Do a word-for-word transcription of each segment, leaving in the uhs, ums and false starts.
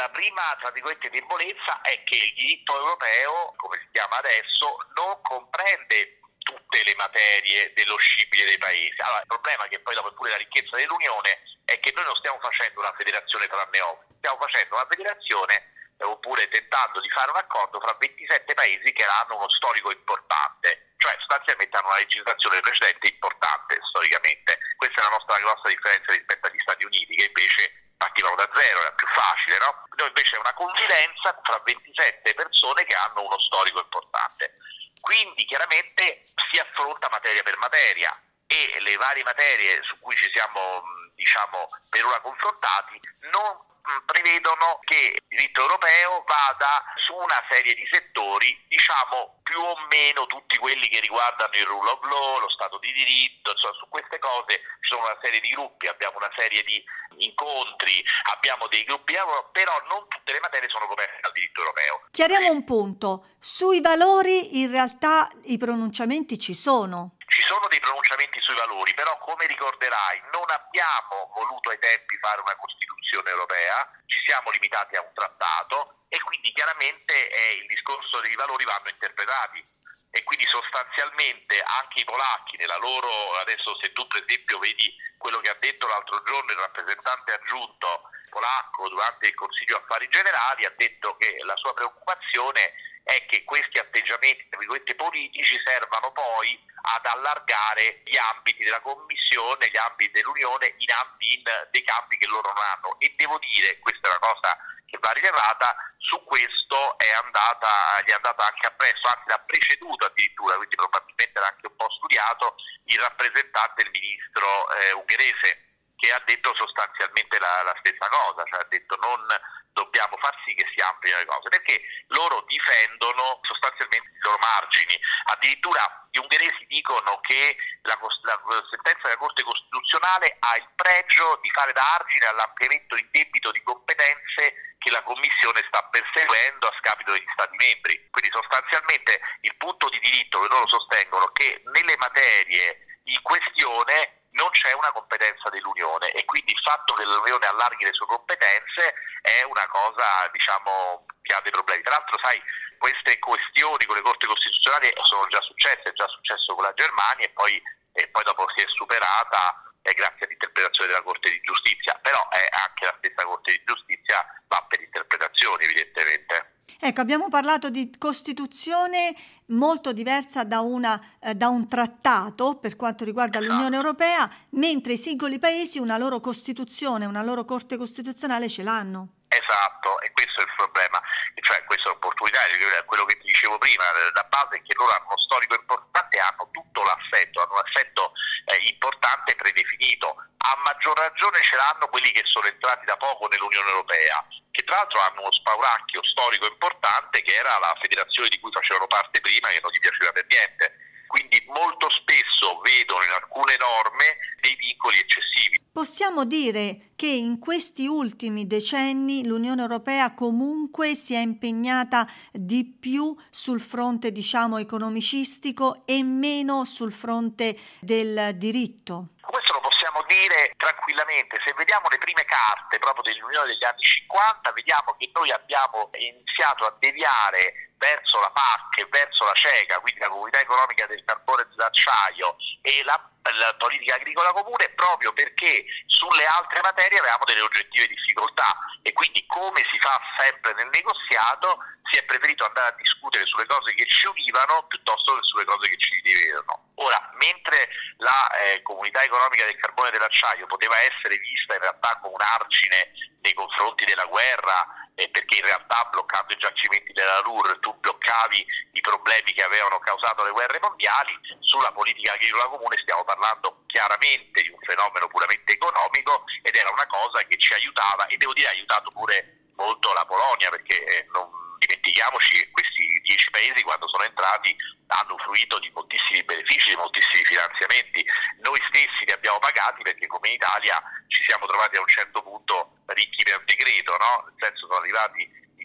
La prima, tra virgolette, debolezza è che il diritto europeo, come si chiama adesso, non comprende tutte le materie dello scibile dei paesi. Allora, il problema, che poi dopo è pure la ricchezza dell'Unione, è che noi non stiamo facendo una federazione tra neofiti, stiamo facendo una federazione eh, oppure tentando di fare un accordo fra ventisette paesi che hanno uno storico importante, cioè sostanzialmente hanno una legislazione precedente importante storicamente. Questa è la nostra grossa differenza rispetto agli Stati Uniti, che invece partivano da zero, era più facile, no? Noi invece è una convivenza fra ventisette persone che hanno uno storico importante. Quindi chiaramente si affronta materia per materia e le varie materie su cui ci siamo, diciamo, per ora confrontati non prevedono che il diritto europeo vada su una serie di settori, diciamo più o meno tutti quelli che riguardano il rule of law, lo Stato di diritto, insomma su queste cose ci sono una serie di gruppi, abbiamo una serie di incontri, abbiamo dei gruppi di lavoro, però non tutte le materie sono coperte dal diritto europeo. Chiariamo un punto, sui valori in realtà i pronunciamenti ci sono. Ci sono dei pronunciamenti sui valori, però come ricorderai non abbiamo voluto ai tempi fare una Costituzione europea, ci siamo limitati a un trattato e quindi chiaramente eh, il discorso dei valori vanno interpretati e quindi sostanzialmente anche i polacchi nella loro, adesso se tu per esempio vedi quello che ha detto l'altro giorno il rappresentante aggiunto polacco durante il Consiglio Affari Generali, ha detto che la sua preoccupazione è che questi atteggiamenti tra virgolette politici servano poi ad allargare gli ambiti della Commissione, gli ambiti dell'Unione in, ambiti, in dei campi che loro non hanno. E devo dire, questa è una cosa che va rilevata, su questo è andata, gli è andata anche appresso, anzi l'ha preceduto addirittura, quindi probabilmente l'ha anche un po' studiato, il rappresentante del ministro eh, ungherese, che ha detto sostanzialmente la, la stessa cosa, cioè ha detto non dobbiamo far sì che si amplino le cose, perché loro difendono sostanzialmente i loro margini. Addirittura gli ungheresi dicono che la, la sentenza della Corte Costituzionale ha il pregio di fare da argine all'ampliamento indebito di competenze che la Commissione sta perseguendo a scapito degli Stati membri. Quindi sostanzialmente il punto di diritto che loro sostengono che nelle materie in questione non c'è una competenza dell'Unione e quindi il fatto che l'Unione allarghi le sue competenze è una cosa, diciamo, che ha dei problemi. Tra l'altro, sai, queste questioni con le corti costituzionali sono già successe, è già successo con la Germania e poi, e poi dopo si è superata eh, grazie all'interpretazione della Corte di Giustizia, però eh, anche la stessa Corte di Giustizia va per interpretazioni evidentemente. Ecco, abbiamo parlato di Costituzione molto diversa da, una, eh, da un trattato per quanto riguarda Esatto. l'Unione Europea, mentre i singoli paesi una loro Costituzione, una loro Corte Costituzionale ce l'hanno. Esatto, e questo è il problema, cioè questa è l'opportunità, quello che ti dicevo prima, la base è che loro hanno uno storico importante, hanno tutto l'assetto, hanno un assetto eh, importante predefinito, a maggior ragione ce l'hanno quelli che sono entrati da poco nell'Unione Europea, che tra l'altro hanno uno spauracchio storico importante che era la federazione di cui facevano parte prima, che non gli piaceva per niente. Quindi molto spesso vedono in alcune norme dei vincoli eccessivi. Possiamo dire che in questi ultimi decenni l'Unione Europea comunque si è impegnata di più sul fronte, diciamo, economicistico e meno sul fronte del diritto. Questo lo possiamo dire tranquillamente, se vediamo le prime carte proprio dell'Unione degli anni cinquanta, vediamo che noi abbiamo iniziato a deviare verso la P A C e verso la CECA, quindi la Comunità Economica del Carbone e dell'Acciaio e la, la politica agricola comune, proprio perché sulle altre materie avevamo delle oggettive difficoltà e quindi, come si fa sempre nel negoziato, si è preferito andare a discutere sulle cose che ci univano piuttosto che sulle cose che ci dividevano. Ora, mentre la eh, Comunità Economica del Carbone e dell'Acciaio poteva essere vista in realtà come un argine nei confronti della guerra, eh, perché in realtà bloccando i giacimenti della Ruhr tu bloccavi i problemi che avevano causato le guerre mondiali, sulla politica agricola comune stiamo parlando chiaramente di un fenomeno puramente economico ed era una cosa che ci aiutava, e devo dire ha aiutato pure molto la Polonia, perché eh, non dimentichiamoci che questi dieci paesi, quando sono entrati, hanno fruito di moltissimi benefici, di moltissimi finanziamenti. Noi stessi li abbiamo pagati perché come in Italia ci siamo trovati a un certo punto ricchi per decreto, no? Nel senso, sono arrivati i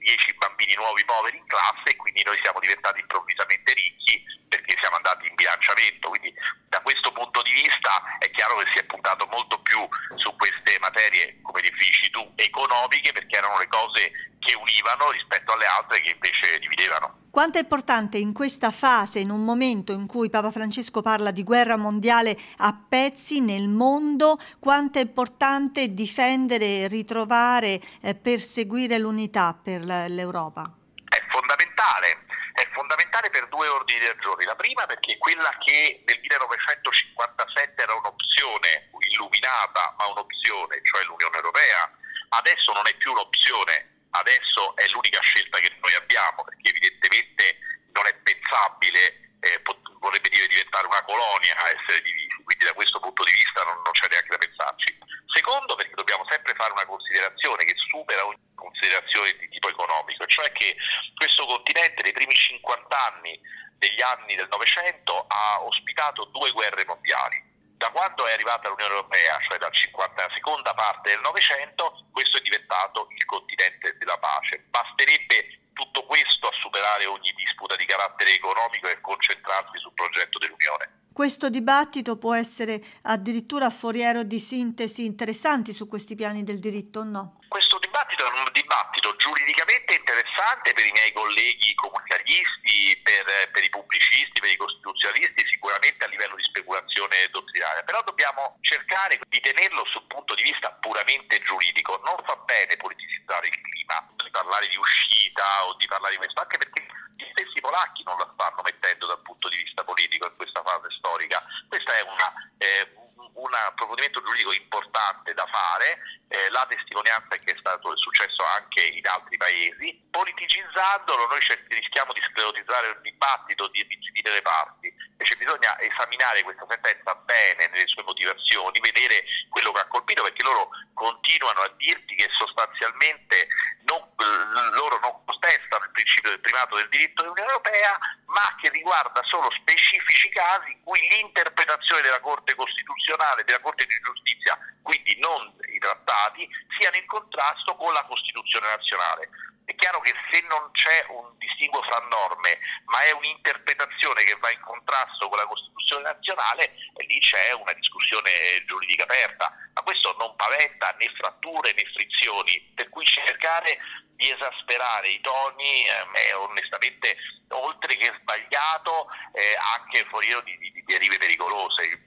dieci bambini nuovi poveri in classe, e quindi noi siamo diventati improvvisamente ricchi perché siamo andati in bilanciamento. Quindi da questo punto di vista è chiaro che si è puntato molto più su queste materie, come dici tu, economiche, perché erano le cose che univano rispetto alle altre che invece dividevano. Quanto è importante in questa fase, in un momento in cui Papa Francesco parla di guerra mondiale a pezzi nel mondo, quanto è importante difendere e ritrovare, eh, perseguire l'unità per l'Europa? È fondamentale, è fondamentale per due ordini di ragioni. La prima perché quella che nel millenovecentocinquantasette era un'opzione illuminata, ma un'opzione, cioè l'Unione Europea, adesso non è più un'opzione. Adesso è l'unica scelta che noi abbiamo, perché evidentemente non è pensabile, eh, pot- vorrebbe dire diventare una colonia, essere divisi, quindi da questo punto di vista non, non c'è neanche da pensarci. Secondo, perché dobbiamo sempre fare una considerazione che supera ogni considerazione di tipo economico, cioè che questo continente nei primi cinquanta anni degli anni del Novecento ha ospitato due guerre mondiali. Da quando è arrivata l'Unione Europea, cioè dal cinquanta, la seconda parte del Novecento, questo è diventato il continente della pace. Basterebbe tutto questo a superare ogni disputa di carattere economico e concentrarsi sul progetto dell'Unione. Questo dibattito può essere addirittura foriero di sintesi interessanti su questi piani del diritto, o no? Questo dibattito è un dibattito giuridicamente interessante per i miei colleghi comunitaristi, per, per i pubblicisti, per i costituzionalisti, sicuramente a livello di speculazione dottrinale, però dobbiamo cercare di tenerlo sul punto di vista puramente giuridico. Non fa bene politicizzare il clima, di parlare di uscita o di parlare di questo, anche perché gli stessi polacchi non la stanno mettendo dal punto di vista politico in questa fase storica. Questa è una... Eh, un approfondimento giuridico importante da fare, eh, la testimonianza è che è stato successo anche in altri paesi. Politicizzandolo noi rischiamo di sclerotizzare il dibattito, di dividere le parti. Invece bisogna esaminare questa sentenza bene nelle sue motivazioni, vedere quello che ha colpito, perché loro continuano a dirti che sostanzialmente non, loro non contestano il principio del primato del diritto dell'Unione Europea, ma che riguarda solo specifici casi in cui l'interpretazione della Corte Costituzionale, della Corte di Giustizia, quindi non i trattati, siano in contrasto con la Costituzione nazionale. È chiaro che se non c'è un distinguo fra norme, ma è un'interpretazione che va in contrasto con la Costituzione nazionale, e lì c'è una discussione giuridica aperta. Ma questo non paventa né fratture né frizioni, per cui cercare di esasperare i toni eh, è onestamente, oltre che sbagliato, eh, anche foriero di, di, di derive pericolose.